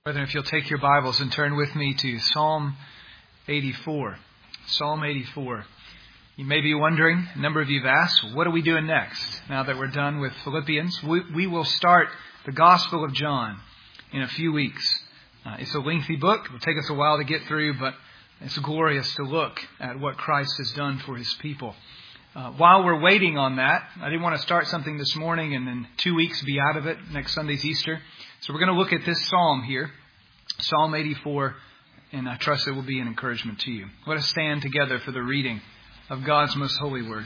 Brethren, if you'll take your Bibles and turn with me to Psalm 84. Psalm 84. You may be wondering, a number of you have asked, what are we doing next? Now that we're done with Philippians, we will start the Gospel of John in a few weeks. It's a lengthy book. It will take us a while to get through, but it's glorious to look at what Christ has done for His people. While we're waiting on that, I didn't want to start something this morning and in 2 weeks be out of it. Next Sunday's Easter. So we're going to look at this psalm here, Psalm 84, and I trust it will be an encouragement to you. Let us stand together for the reading of God's most holy word.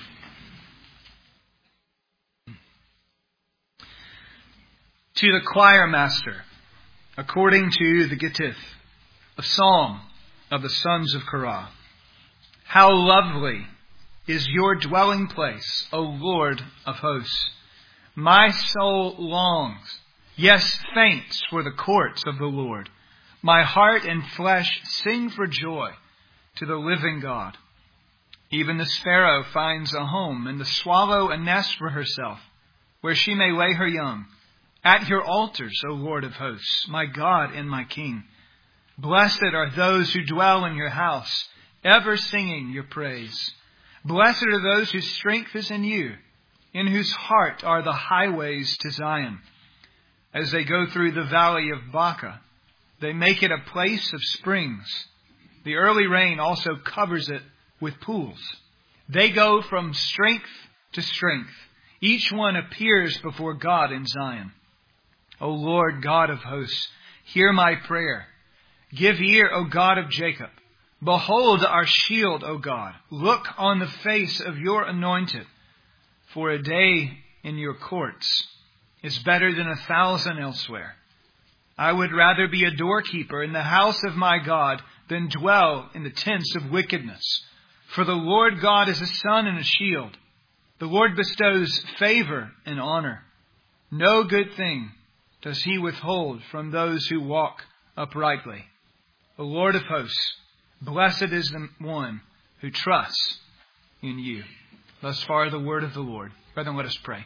To the choir master, according to the Gittith, a psalm of the sons of Korah. How lovely is your dwelling place, O Lord of hosts. My soul longs, yes, faints for the courts of the Lord. My heart and flesh sing for joy to the living God. Even the sparrow finds a home, and the swallow a nest for herself, where she may lay her young. At your altars, O Lord of hosts, my God and my King. Blessed are those who dwell in your house, ever singing your praise. Blessed are those whose strength is in you, in whose heart are the highways to Zion. As they go through the valley of Baca, they make it a place of springs. The early rain also covers it with pools. They go from strength to strength. Each one appears before God in Zion. O Lord God of hosts, hear my prayer. Give ear, O God of Jacob. Behold our shield, O God. Look on the face of your anointed. For a day in your courts is better than 1,000 elsewhere. I would rather be a doorkeeper in the house of my God than dwell in the tents of wickedness. For the Lord God is a sun and a shield. The Lord bestows favor and honor. No good thing does He withhold from those who walk uprightly. O Lord of hosts, blessed is the one who trusts in you. Thus far the word of the Lord. Brethren, let us pray.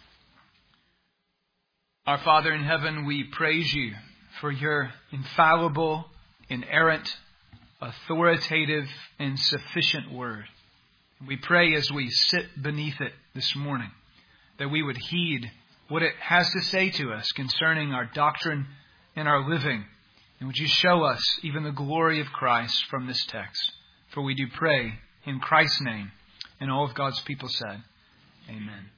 Our Father in heaven, we praise you for your infallible, inerrant, authoritative, and sufficient word. We pray as we sit beneath it this morning that we would heed what it has to say to us concerning our doctrine and our living. And would you show us even the glory of Christ from this text? For we do pray in Christ's name. And all of God's people said, Amen.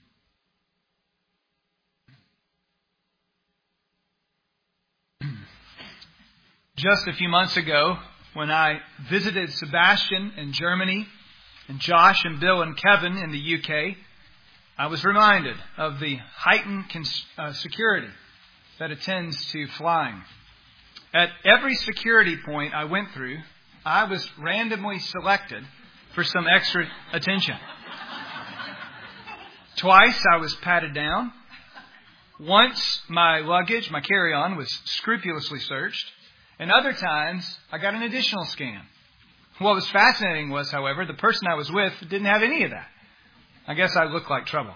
Just a few months ago, when I visited Sebastian in Germany and Josh and Bill and Kevin in the UK, I was reminded of the heightened security that attends to flying. At every security point I went through, I was randomly selected for some extra attention. Twice I was patted down. Once my luggage, my carry-on, was scrupulously searched. And other times I got an additional scan. What was fascinating was, however, the person I was with didn't have any of that. I guess I looked like trouble.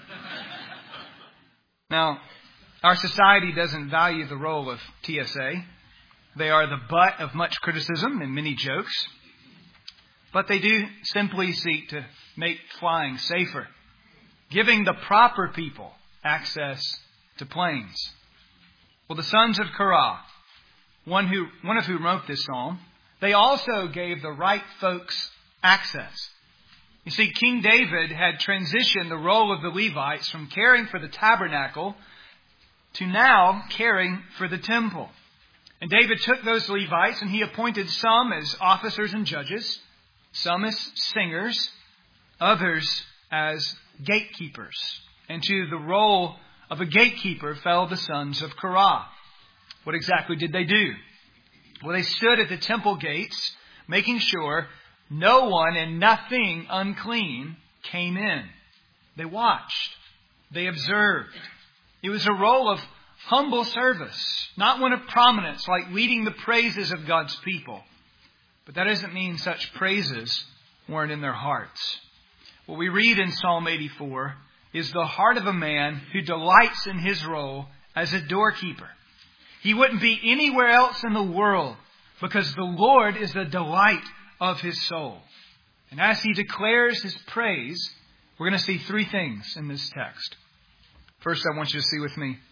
Now, our society doesn't value the role of TSA. They are the butt of much criticism and many jokes. But they do simply seek to make flying safer, giving the proper people access to planes. Well, the sons of Korah, one of whom wrote this psalm, they also gave the right folks access. You see, King David had transitioned the role of the Levites from caring for the tabernacle to now caring for the temple. And David took those Levites and he appointed some as officers and judges, some as singers, others as gatekeepers. And to the role of a gatekeeper fell the sons of Korah. What exactly did they do? Well, they stood at the temple gates, making sure no one and nothing unclean came in. They watched. They observed. It was a role of humble service, not one of prominence, like leading the praises of God's people. But that doesn't mean such praises weren't in their hearts. What we read in Psalm 84 is the heart of a man who delights in his role as a doorkeeper. He wouldn't be anywhere else in the world because the Lord is the delight of his soul. And as he declares his praise, we're going to see three things in this text. First, I want you to see with me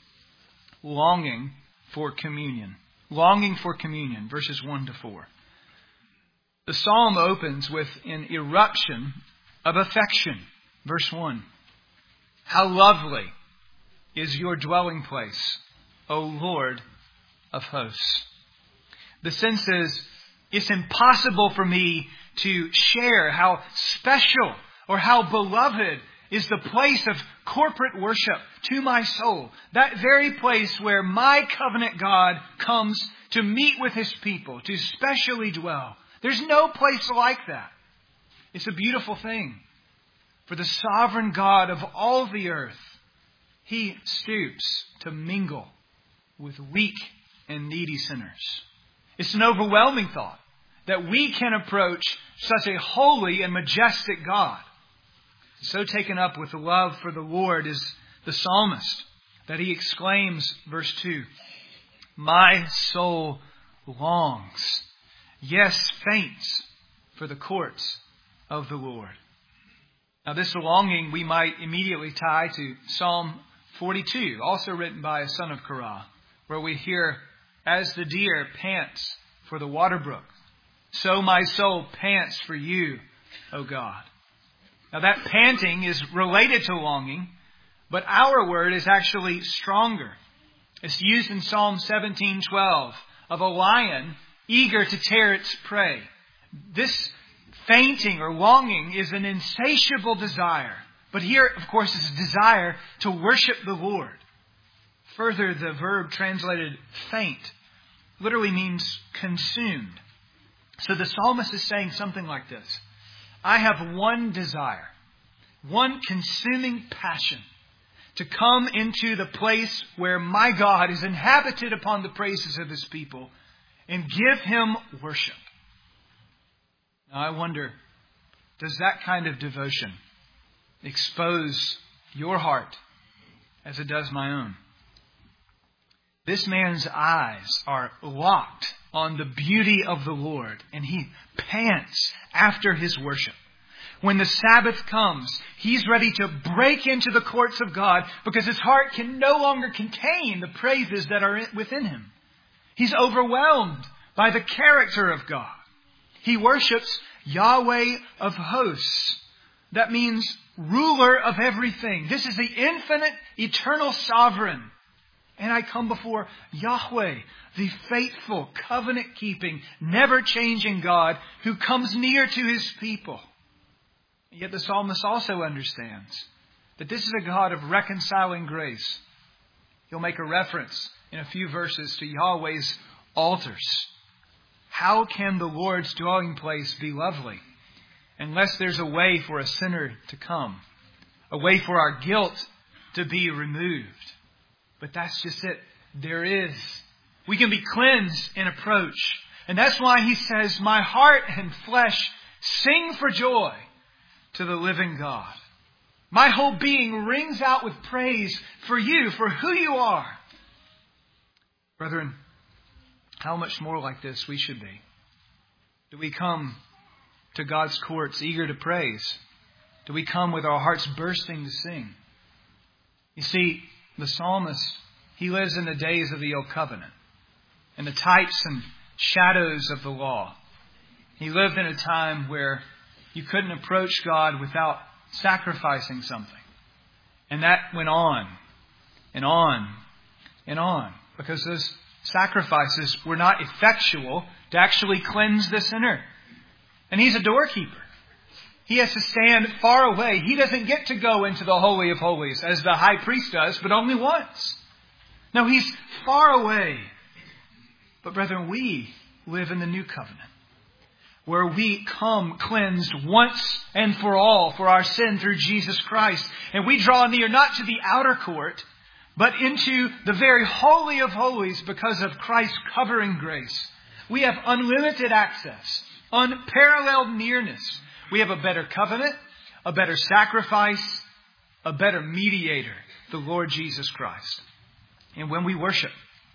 longing for communion. Longing for communion, verses 1 to 4. The psalm opens with an eruption of affection. Verse 1. How lovely is your dwelling place, O Lord of hosts. The sense is, it's impossible for me to share how special or how beloved is the place of corporate worship to my soul. That very place where my covenant God comes to meet with his people, to specially dwell. There's no place like that. It's a beautiful thing. For the sovereign God of all the earth, he stoops to mingle with weak and needy sinners. It's an overwhelming thought that we can approach such a holy and majestic God. So taken up with the love for the Lord is the psalmist that he exclaims, verse 2, my soul longs, yes, faints for the courts of the Lord. Now this longing we might immediately tie to Psalm 42, also written by a son of Korah, where we hear, as the deer pants for the water brook, so my soul pants for you, O God. Now that panting is related to longing, but our word is actually stronger. It's used in Psalm 17:12 of a lion eager to tear its prey. This fainting or longing is an insatiable desire. But here, of course, is a desire to worship the Lord. Further, the verb translated faint literally means consumed. So the psalmist is saying something like this. I have one desire, one consuming passion to come into the place where my God is inhabited upon the praises of his people and give him worship. Now I wonder, does that kind of devotion expose your heart as it does my own? This man's eyes are locked on the beauty of the Lord, and he pants after his worship. When the Sabbath comes, he's ready to break into the courts of God because his heart can no longer contain the praises that are within him. He's overwhelmed by the character of God. He worships Yahweh of hosts. That means ruler of everything. This is the infinite, eternal sovereign. And I come before Yahweh, the faithful, covenant-keeping, never-changing God who comes near to his people. Yet the psalmist also understands that this is a God of reconciling grace. He'll make a reference in a few verses to Yahweh's altars. How can the Lord's dwelling place be lovely unless there's a way for a sinner to come, a way for our guilt to be removed? But that's just it. There is. We can be cleansed in approach. And that's why he says, my heart and flesh sing for joy to the living God. My whole being rings out with praise for you, for who you are. Brethren, how much more like this we should be. Do we come to God's courts eager to praise? Do we come with our hearts bursting to sing? You see, the psalmist, he lives in the days of the Old Covenant, in the types and shadows of the law. He lived in a time where you couldn't approach God without sacrificing something. And that went on and on and on, because those sacrifices were not effectual to actually cleanse the sinner. And he's a doorkeeper. He has to stand far away. He doesn't get to go into the Holy of Holies as the high priest does, but only once. No, he's far away. But brethren, we live in the new covenant, where we come cleansed once and for all for our sin through Jesus Christ. And we draw near not to the outer court, but into the very Holy of Holies because of Christ's covering grace. We have unlimited access, unparalleled nearness. We have a better covenant, a better sacrifice, a better mediator, the Lord Jesus Christ. And when we worship,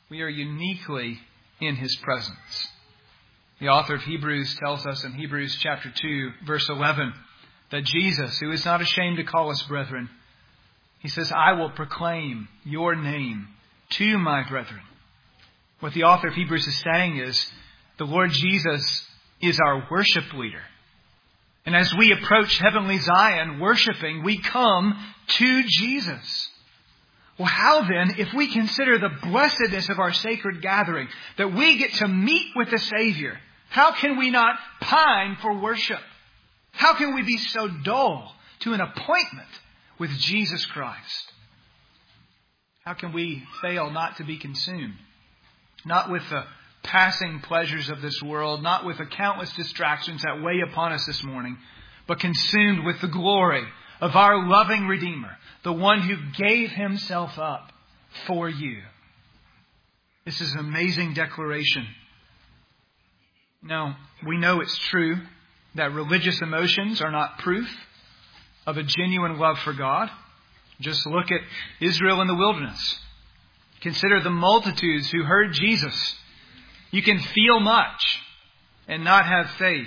We are uniquely in His presence. The author of Hebrews tells us in Hebrews chapter 2, verse 11, that Jesus, who is not ashamed to call us brethren, He says, I will proclaim your name to my brethren. What the author of Hebrews is saying is, the Lord Jesus is our worship leader. And as we approach heavenly Zion worshiping, we come to Jesus. Well, how then, if we consider the blessedness of our sacred gathering, that we get to meet with the Savior, how can we not pine for worship? How can we be so dull to an appointment with Jesus Christ? How can we fail not to be consumed? Not with the passing pleasures of this world, not with the countless distractions that weigh upon us this morning, but consumed with the glory of our loving Redeemer, the one who gave Himself up for you. This is an amazing declaration. Now, we know it's true that religious emotions are not proof of a genuine love for God. Just look at Israel in the wilderness. Consider the multitudes who heard Jesus. You can feel much and not have faith.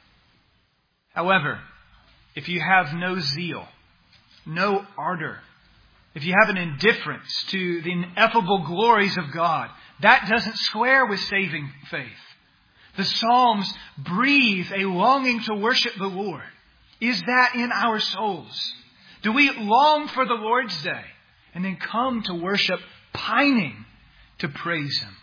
However, if you have no zeal, no ardor, if you have an indifference to the ineffable glories of God, that doesn't square with saving faith. The Psalms breathe a longing to worship the Lord. Is that in our souls? Do we long for the Lord's day and then come to worship pining to praise Him?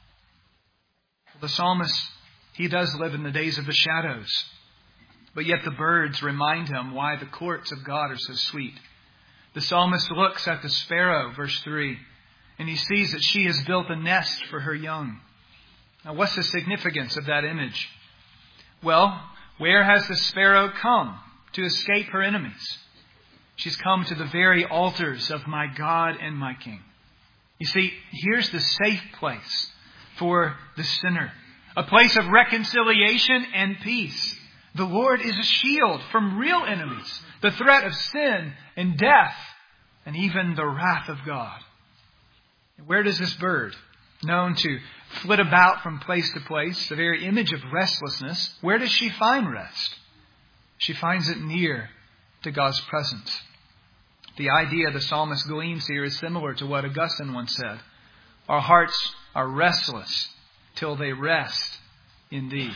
The psalmist, he does live in the days of the shadows. But yet the birds remind him why the courts of God are so sweet. The psalmist looks at the sparrow, verse 3, and he sees that she has built a nest for her young. Now, what's the significance of that image? Well, where has the sparrow come to escape her enemies? She's come to the very altars of my God and my King. You see, here's the safe place for the sinner. A place of reconciliation and peace. The Lord is a shield from real enemies. The threat of sin and death and even the wrath of God. Where does this bird, known to flit about from place to place, the very image of restlessness, where does she find rest? She finds it near to God's presence. The idea the psalmist gleans here is similar to what Augustine once said. Our hearts are restless till they rest in Thee.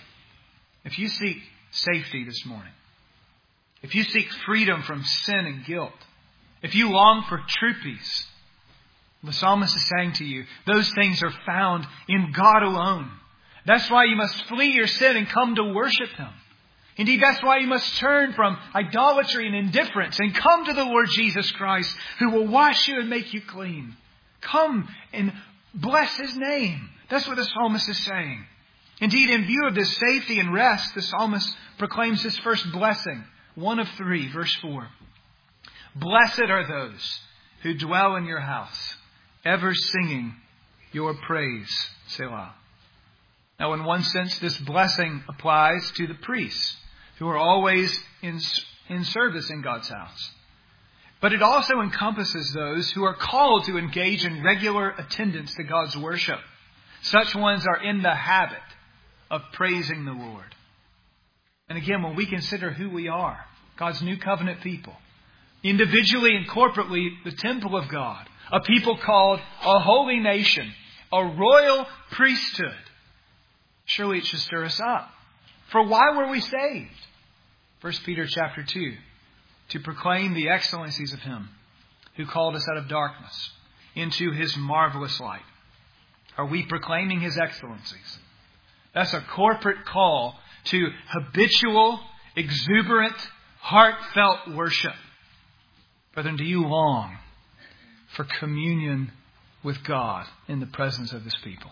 If you seek safety this morning, if you seek freedom from sin and guilt, if you long for true peace, the psalmist is saying to you, those things are found in God alone. That's why you must flee your sin and come to worship Him. Indeed, that's why you must turn from idolatry and indifference and come to the Lord Jesus Christ, who will wash you and make you clean. Come and bless His name. That's what the psalmist is saying. Indeed, in view of this safety and rest, the psalmist proclaims his first blessing, one of 3, verse 4. Blessed are those who dwell in your house, ever singing your praise, Selah. Now, in one sense, this blessing applies to the priests, who are always in service in God's house. But it also encompasses those who are called to engage in regular attendance to God's worship. Such ones are in the habit of praising the Lord. And again, when we consider who we are, God's new covenant people, individually and corporately, the temple of God, a people called a holy nation, a royal priesthood, surely it should stir us up. For why were we saved? 1 Peter chapter 2, to proclaim the excellencies of Him who called us out of darkness into His marvelous light. Are we proclaiming His excellencies? That's a corporate call to habitual, exuberant, heartfelt worship. Brethren, do you long for communion with God in the presence of His people?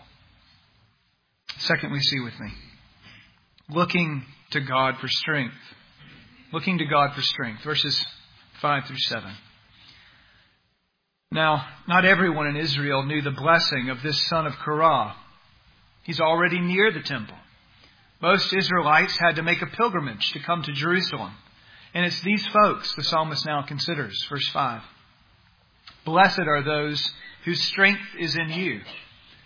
Second, we see with me, looking to God for strength. Looking to God for strength. Verses 5 through 7. Now, not everyone in Israel knew the blessing of this son of Korah. He's already near the temple. Most Israelites had to make a pilgrimage to come to Jerusalem. And it's these folks the psalmist now considers. Verse 5. Blessed are those whose strength is in you,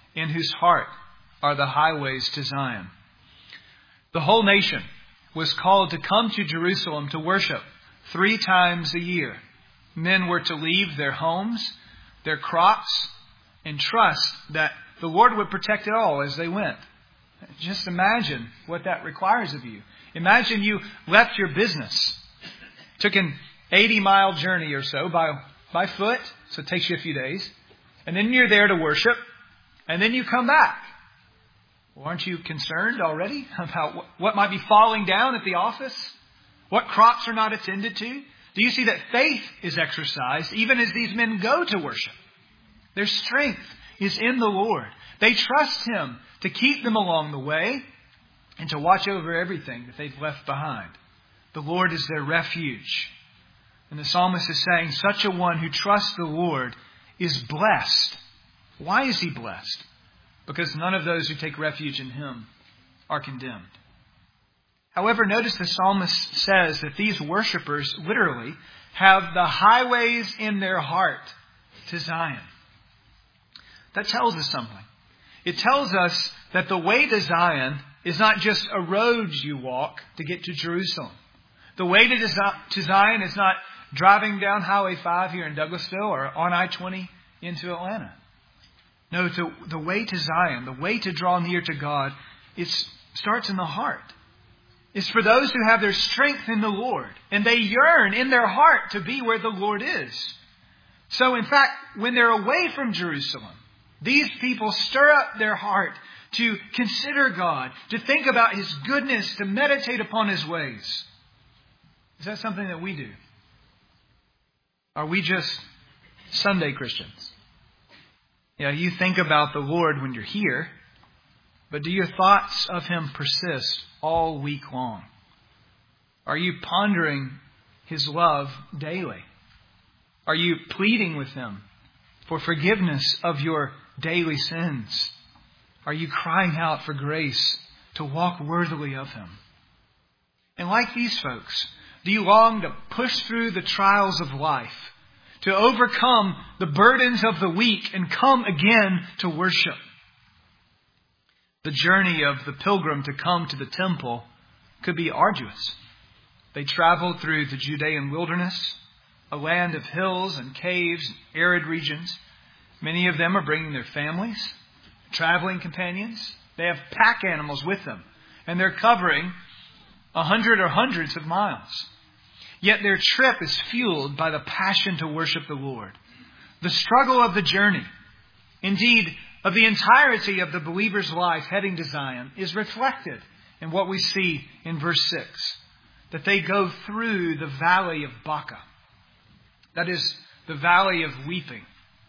in whose heart are the highways to Zion. The whole nation was called to come to Jerusalem to worship 3 times a year. Men were to leave their homes, their crops, and trust that the Lord would protect it all as they went. Just imagine what that requires of you. Imagine you left your business, took an 80-mile journey or so by foot, so it takes you a few days, and then you're there to worship, and then you come back. Well, aren't you concerned already about what might be falling down at the office? What crops are not attended to? Do you see that faith is exercised even as these men go to worship? Their strength is in the Lord. They trust Him to keep them along the way and to watch over everything that they've left behind. The Lord is their refuge. And the psalmist is saying, such a one who trusts the Lord is blessed. Why is he blessed? Because none of those who take refuge in Him are condemned. However, notice the psalmist says that these worshipers literally have the highways in their heart to Zion. That tells us something. It tells us that the way to Zion is not just a road you walk to get to Jerusalem. The way to Zion is not driving down Highway 5 here in Douglasville or on I-20 into Atlanta. No, the way to Zion, the way to draw near to God, it starts in the heart. It's for those who have their strength in the Lord, and they yearn in their heart to be where the Lord is. So, in fact, when they're away from Jerusalem, these people stir up their heart to consider God, to think about His goodness, to meditate upon His ways. Is that something that we do? Are we just Sunday Christians? Yeah, you think about the Lord when you're here, but do your thoughts of Him persist all week long? Are you pondering His love daily? Are you pleading with Him for forgiveness of your daily sins? Are you crying out for grace to walk worthily of Him? And like these folks, do you long to push through the trials of life, to overcome the burdens of the week and come again to worship? The journey of the pilgrim to come to the temple could be arduous. They traveled through the Judean wilderness, a land of hills and caves, and arid regions. Many of them are bringing their families, traveling companions. They have pack animals with them, and they're covering 100 or hundreds of miles. Yet their trip is fueled by the passion to worship the Lord. The struggle of the journey, indeed, of the entirety of the believer's life heading to Zion, is reflected in what we see in verse 6. That they go through the valley of Baca. That is, the valley of weeping.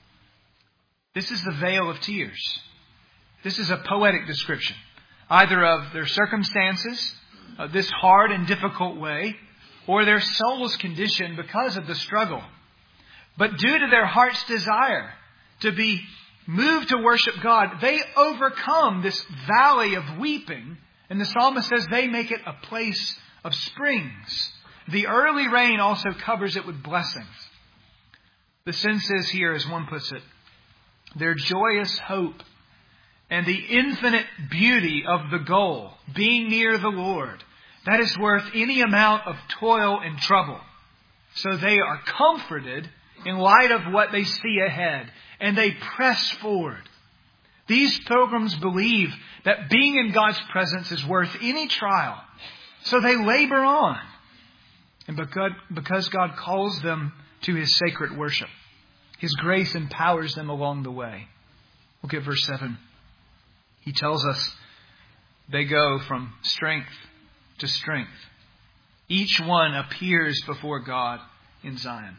This is the vale of tears. This is a poetic description, either of their circumstances, this hard and difficult way, or their soul's condition because of the struggle. But due to their heart's desire to be moved to worship God, they overcome this valley of weeping. And the psalmist says they make it a place of springs. The early rain also covers it with blessings. The sense is here, as one puts it, their joyous hope and the infinite beauty of the goal, being near the Lord, that is worth any amount of toil and trouble. So they are comforted in light of what they see ahead, and they press forward. These pilgrims believe that being in God's presence is worth any trial. So they labor on. And because God calls them to His sacred worship, His grace empowers them along the way. Look at verse 7. He tells us they go from strength to strength. Each one appears before God in Zion.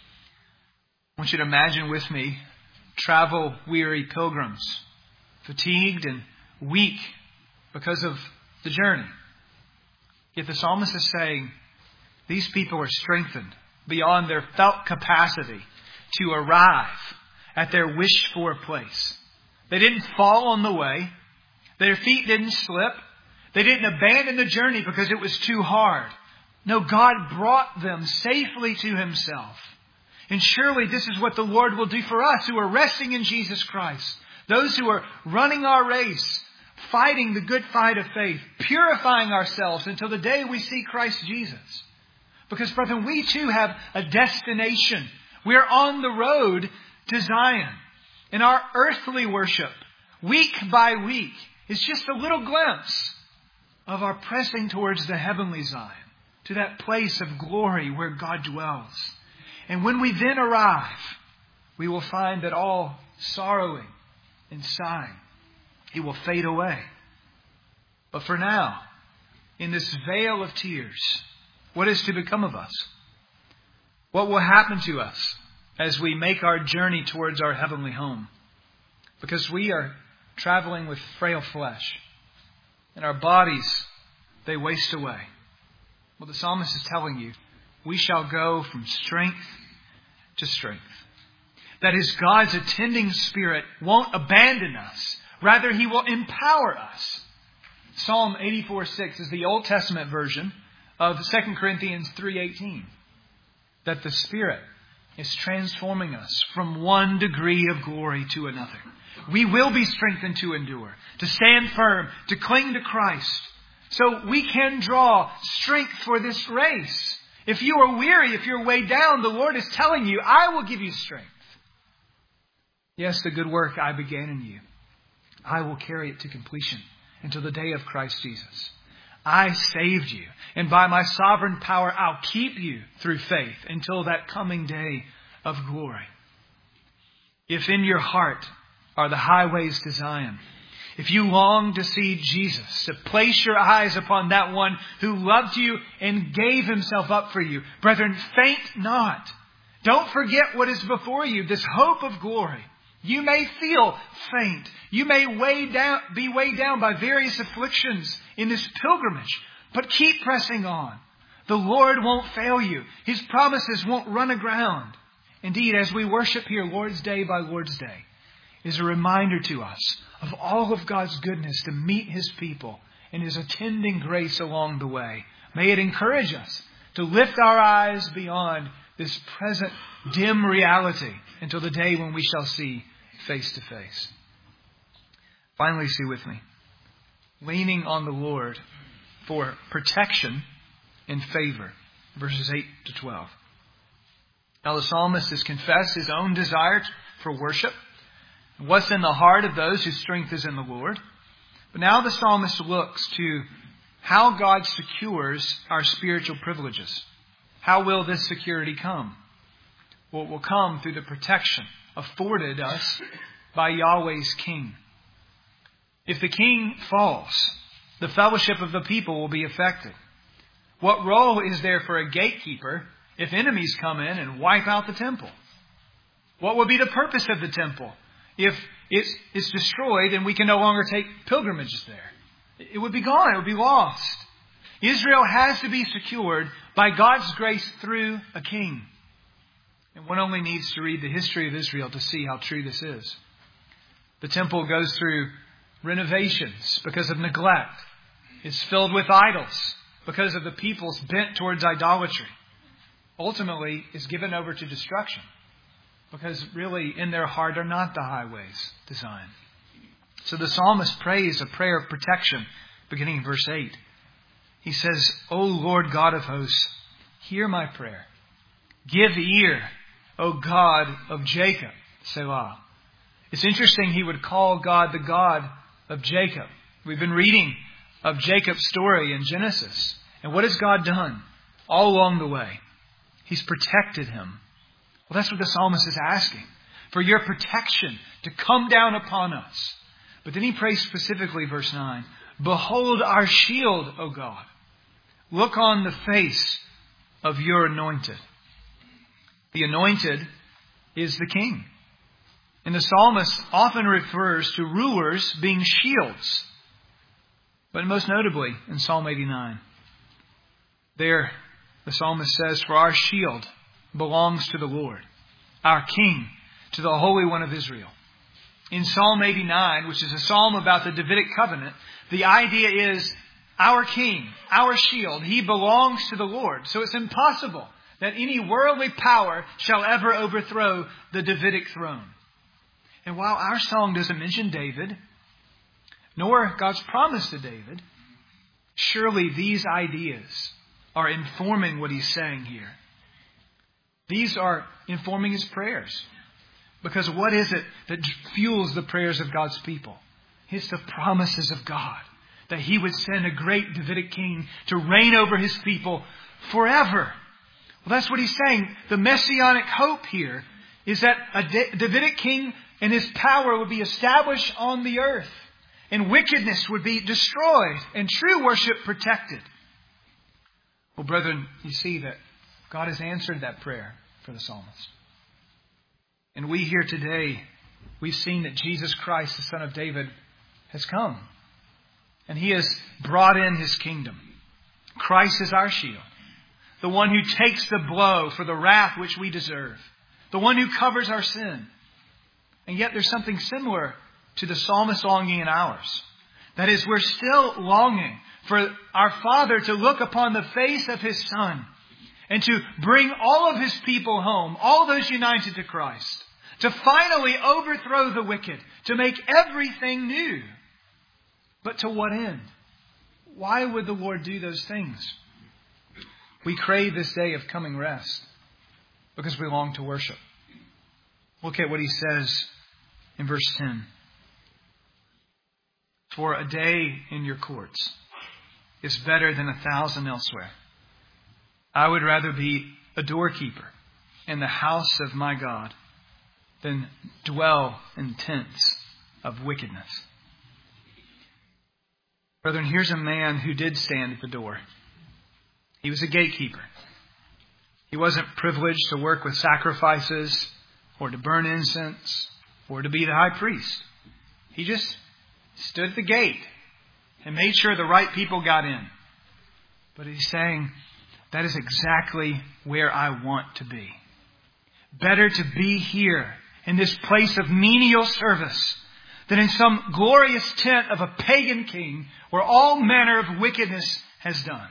I want you to imagine with me travel-weary pilgrims, fatigued and weak because of the journey. Yet the psalmist is saying these people are strengthened beyond their felt capacity to arrive at their wished-for place. They didn't fall on the way. Their feet didn't slip. They didn't abandon the journey because it was too hard. No, God brought them safely to Himself. And surely this is what the Lord will do for us who are resting in Jesus Christ. those who are running our race, fighting the good fight of faith, purifying ourselves until the day we see Christ Jesus. Because, brethren, we too have a destination. We are on the road to Zion. And our earthly worship, week by week, is just a little glimpse of our pressing towards the heavenly Zion, to that place of glory where God dwells. And when we then arrive, we will find that all sorrowing and sighing, it will fade away. But for now, in this vale of tears, what is to become of us? What will happen to us as we make our journey towards our heavenly home? Because we are traveling with frail flesh, and our bodies, they waste away. Well, the psalmist is telling you, we shall go from strength to strength. That is, God's attending Spirit won't abandon us. Rather, He will empower us. Psalm 84:6 is the Old Testament version of 2 Corinthians 3:18. That the Spirit is transforming us from one degree of glory to another. We will be strengthened to endure, to stand firm, to cling to Christ. So we can draw strength for this race. If you are weary, if you're weighed down, the Lord is telling you, I will give you strength. Yes, the good work I began in you, I will carry it to completion until the day of Christ Jesus. I saved you, and by my sovereign power, I'll keep you through faith until that coming day of glory. If in your heart are the highways to Zion, if you long to see Jesus, to place your eyes upon that one who loved you and gave Himself up for you, brethren, faint not. Don't forget what is before you, this hope of glory. You may feel faint. You may be weighed down by various afflictions in this pilgrimage. But keep pressing on. The Lord won't fail you. His promises won't run aground. Indeed, as we worship here Lord's Day by Lord's Day, is a reminder to us of all of God's goodness to meet His people and His attending grace along the way. May it encourage us to lift our eyes beyond this present dim reality until the day when we shall see face to face. Finally, see with me, leaning on the Lord for protection and favor. Verses 8 to 12. Now the psalmist has confessed his own desire for worship, what's in the heart of those whose strength is in the Lord. But now the psalmist looks to how God secures our spiritual privileges. How will this security come? Well, it will come through the protection afforded us by Yahweh's king. If the king falls, the fellowship of the people will be affected. What role is there for a gatekeeper if enemies come in and wipe out the temple? What will be the purpose of the temple if it's destroyed and we can no longer take pilgrimages there? It would be gone. It would be lost. Israel has to be secured by God's grace through a king. And one only needs to read the history of Israel to see how true this is. The temple goes through renovations because of neglect. It's filled with idols because of the people's bent towards idolatry. Ultimately, is given over to destruction because really in their heart are not the highways to Zion. So the psalmist prays a prayer of protection beginning in verse 8. He says, O Lord God of hosts, hear my prayer. Give ear, O God of Jacob, Selah. It's interesting he would call God the God of Jacob. We've been reading of Jacob's story in Genesis. And what has God done all along the way? He's protected him. Well, that's what the psalmist is asking. For your protection to come down upon us. But then he prays specifically, verse 9, behold our shield, O God. Look on the face of your anointed. The anointed is the king. And the psalmist often refers to rulers being shields. But most notably in Psalm 89. There, the psalmist says, for our shield belongs to the Lord, our king, to the Holy One of Israel. In Psalm 89, which is a psalm about the Davidic covenant, the idea is our king, our shield, he belongs to the Lord. So it's impossible that any worldly power shall ever overthrow the Davidic throne. And while our song doesn't mention David, nor God's promise to David, surely these ideas are informing what he's saying here. These are informing his prayers. Because what is it that fuels the prayers of God's people? It's the promises of God. That he would send a great Davidic king to reign over his people forever. Well, that's what he's saying. The messianic hope here is that a Davidic king and his power would be established on the earth. And wickedness would be destroyed and true worship protected. Well, brethren, you see that God has answered that prayer for the psalmist. And we here today, we've seen that Jesus Christ, the Son of David, has come. And he has brought in his kingdom. Christ is our shield. The one who takes the blow for the wrath which we deserve. The one who covers our sin. And yet there's something similar to the psalmist's longing in ours. That is, we're still longing for our Father to look upon the face of his Son and to bring all of his people home, all those united to Christ, to finally overthrow the wicked, to make everything new. But to what end? Why would the Lord do those things? We crave this day of coming rest because we long to worship. Look at what he says in verse 10. For a day in your courts is better than 1,000 elsewhere. I would rather be a doorkeeper in the house of my God than dwell in tents of wickedness. Brethren, here's a man who did stand at the door. He was a gatekeeper. He wasn't privileged to work with sacrifices or to burn incense or to be the high priest. He just stood at the gate and made sure the right people got in. But he's saying, that is exactly where I want to be. Better to be here in this place of menial service than in some glorious tent of a pagan king where all manner of wickedness has done.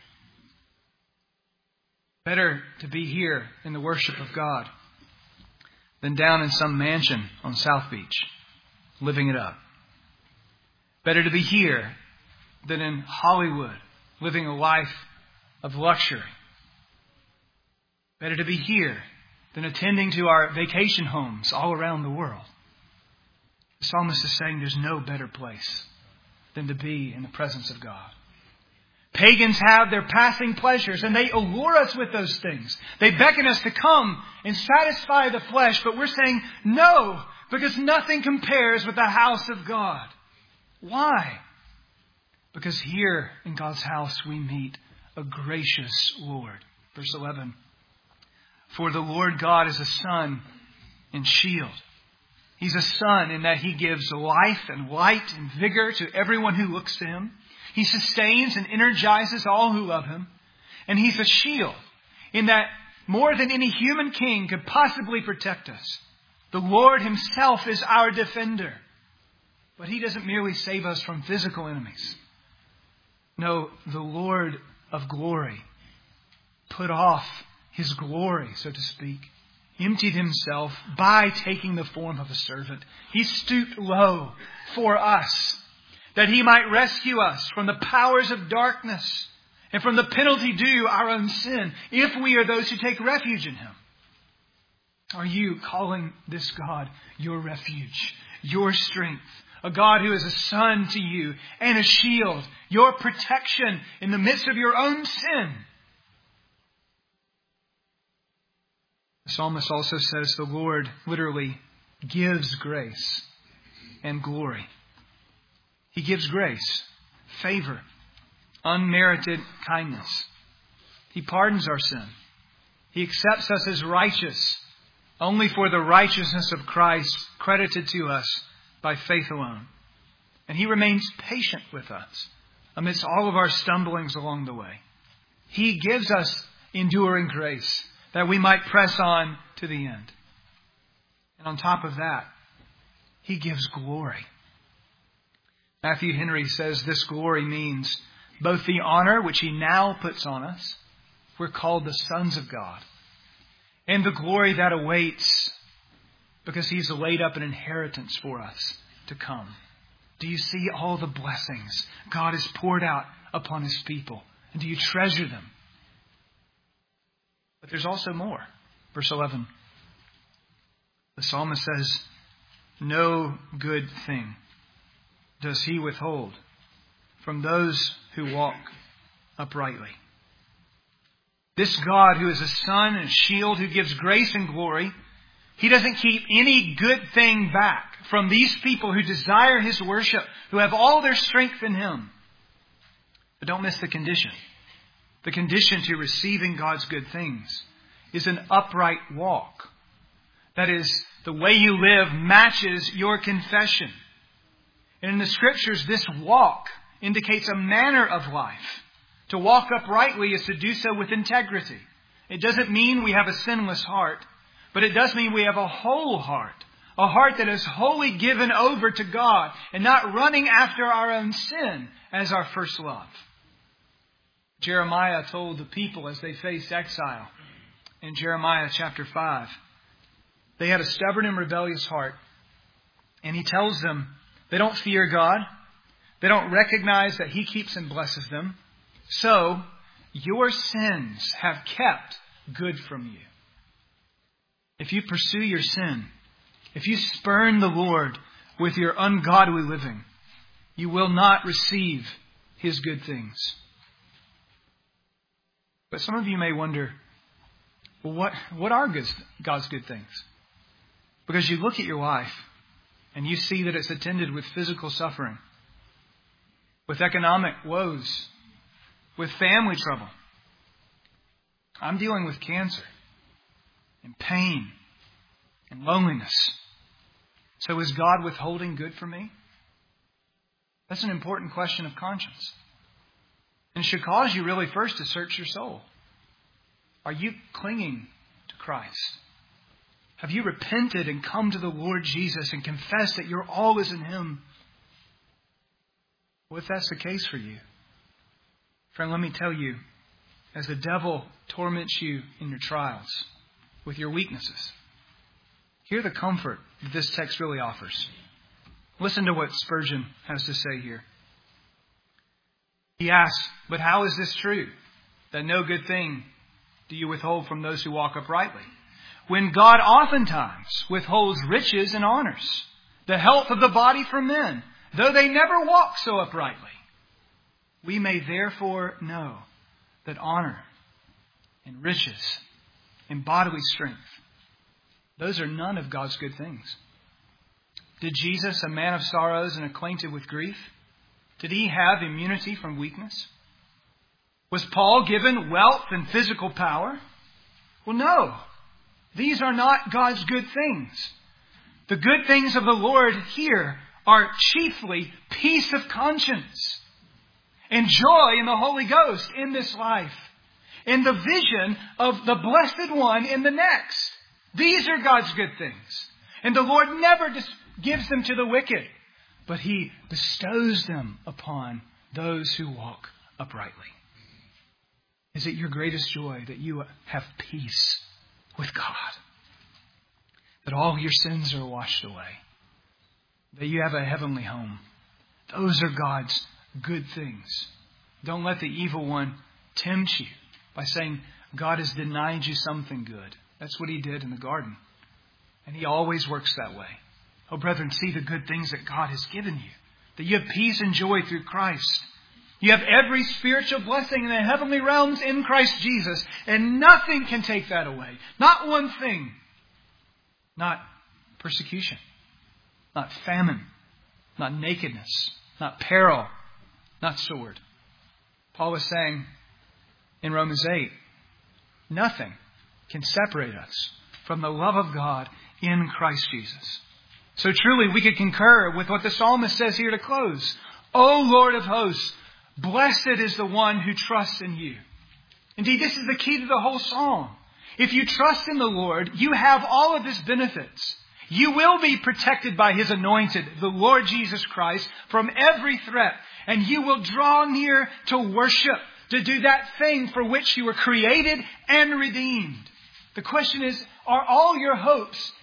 Better to be here in the worship of God than down in some mansion on South Beach, living it up. Better to be here than in Hollywood, living a life of luxury. Better to be here than attending to our vacation homes all around the world. The psalmist is saying there's no better place than to be in the presence of God. Pagans have their passing pleasures and they allure us with those things. They beckon us to come and satisfy the flesh, but we're saying no, because nothing compares with the house of God. Why? Because here in God's house we meet a gracious Lord. Verse 11. For the Lord God is a sun and shield. He's a sun in that he gives life and light and vigor to everyone who looks to him. He sustains and energizes all who love him. And he's a shield in that more than any human king could possibly protect us, the Lord himself is our defender. But he doesn't merely save us from physical enemies. No, the Lord of glory put off his glory, so to speak, emptied himself by taking the form of a servant. He stooped low for us, that he might rescue us from the powers of darkness and from the penalty due our own sin, if we are those who take refuge in him. Are you calling this God your refuge, your strength? A God who is a sun to you and a shield, your protection in the midst of your own sin. The psalmist also says the Lord literally gives grace and glory. He gives grace, favor, unmerited kindness. He pardons our sin. He accepts us as righteous only for the righteousness of Christ credited to us by faith alone. And he remains patient with us amidst all of our stumblings along the way. He gives us enduring grace that we might press on to the end. And on top of that, he gives glory. Matthew Henry says this glory means both the honor which he now puts on us, we're called the sons of God, and the glory that awaits because He's laid up an inheritance for us to come. Do you see all the blessings God has poured out upon His people? And do you treasure them? But there's also more. Verse 11. The psalmist says, no good thing does He withhold from those who walk uprightly. This God who is a sun and a shield, who gives grace and glory, He doesn't keep any good thing back from these people who desire His worship, who have all their strength in Him. But don't miss the condition. The condition to receiving God's good things is an upright walk. That is, the way you live matches your confession. And in the Scriptures, this walk indicates a manner of life. To walk uprightly is to do so with integrity. It doesn't mean we have a sinless heart, but it does mean we have a whole heart. A heart that is wholly given over to God and not running after our own sin as our first love. Jeremiah told the people as they faced exile in Jeremiah chapter 5, they had a stubborn and rebellious heart. And he tells them they don't fear God. They don't recognize that He keeps and blesses them. So, your sins have kept good from you. If you pursue your sin, if you spurn the Lord with your ungodly living, you will not receive His good things. But some of you may wonder, well, what are God's good things? Because you look at your life and you see that it's attended with physical suffering, with economic woes, with family trouble. I'm dealing with cancer and pain and loneliness. So is God withholding good from me? That's an important question of conscience. And it should cause you really first to search your soul. Are you clinging to Christ? Have you repented and come to the Lord Jesus and confessed that your all is in Him? Well, if that's the case for you, friend, let me tell you, as the devil torments you in your trials with your weaknesses, hear the comfort that this text really offers. Listen to what Spurgeon has to say here. He asks, but how is this true, that no good thing do you withhold from those who walk uprightly, when God oftentimes withholds riches and honors, the health of the body from men, though they never walk so uprightly? We may therefore know that honor and riches and bodily strength, those are none of God's good things. Did Jesus, a man of sorrows and acquainted with grief, did He have immunity from weakness? Was Paul given wealth and physical power? Well, no. These are not God's good things. The good things of the Lord here are chiefly peace of conscience and joy in the Holy Ghost in this life, and the vision of the Blessed One in the next. These are God's good things. And the Lord never gives them to the wicked, but He bestows them upon those who walk uprightly. Is it your greatest joy that you have peace with God? That all your sins are washed away? That you have a heavenly home? Those are God's good things. Don't let the evil one tempt you by saying God has denied you something good. That's what he did in the garden. And he always works that way. Oh, brethren, see the good things that God has given you. That you have peace and joy through Christ. You have every spiritual blessing in the heavenly realms in Christ Jesus. And nothing can take that away. Not one thing. Not persecution. Not famine. Not nakedness. Not peril. Not sword. Paul was saying in Romans 8, nothing can separate us from the love of God in Christ Jesus. So truly we could concur with what the psalmist says here to close. O Lord of hosts, blessed is the one who trusts in you. Indeed, this is the key to the whole psalm. If you trust in the Lord, you have all of His benefits. You will be protected by His anointed, the Lord Jesus Christ, from every threat. And you will draw near to worship, to do that thing for which you were created and redeemed. The question is, are all your hopes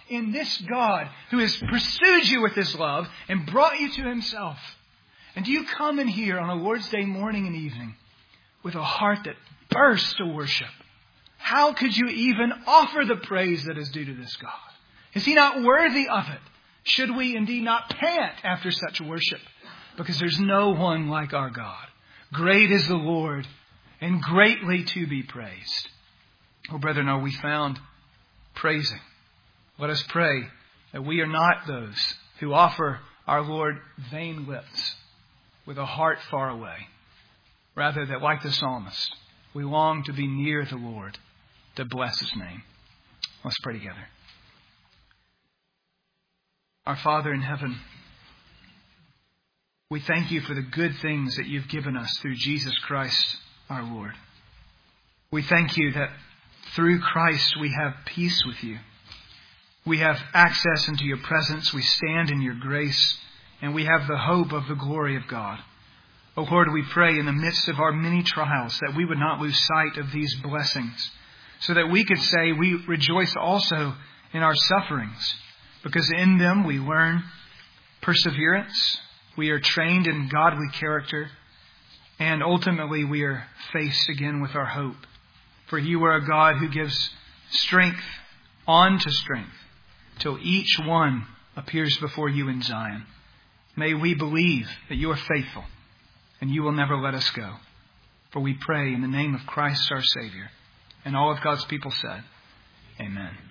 in this God who has pursued you with His love and brought you to Himself? And do you come in here on a Lord's Day morning and evening with a heart that bursts to worship? How could you even offer the praise that is due to this God? Is He not worthy of it? Should we indeed not pant after such worship? Because there's no one like our God. Great is the Lord and greatly to be praised. Oh, brethren, are we found praising? Let us pray that we are not those who offer our Lord vain lips with a heart far away. Rather, that like the psalmist, we long to be near the Lord to bless His name. Let's pray together. Our Father in heaven, we thank You for the good things that You've given us through Jesus Christ, our Lord. We thank You that through Christ we have peace with You. We have access into Your presence. We stand in Your grace, and we have the hope of the glory of God. O Lord, we pray in the midst of our many trials that we would not lose sight of these blessings, so that we could say we rejoice also in our sufferings, because in them we learn perseverance, we are trained in godly character, and ultimately we are faced again with our hope. For You are a God who gives strength on to strength, till each one appears before You in Zion. May we believe that You are faithful, and You will never let us go. For we pray in the name of Christ our Savior. And all of God's people said, Amen.